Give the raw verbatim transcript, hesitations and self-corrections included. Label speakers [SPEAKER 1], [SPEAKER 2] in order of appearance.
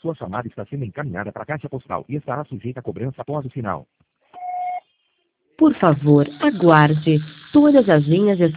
[SPEAKER 1] Sua chamada está sendo encaminhada para a caixa postal e estará sujeita a cobrança após o sinal.
[SPEAKER 2] Por favor, aguarde. Todas as linhas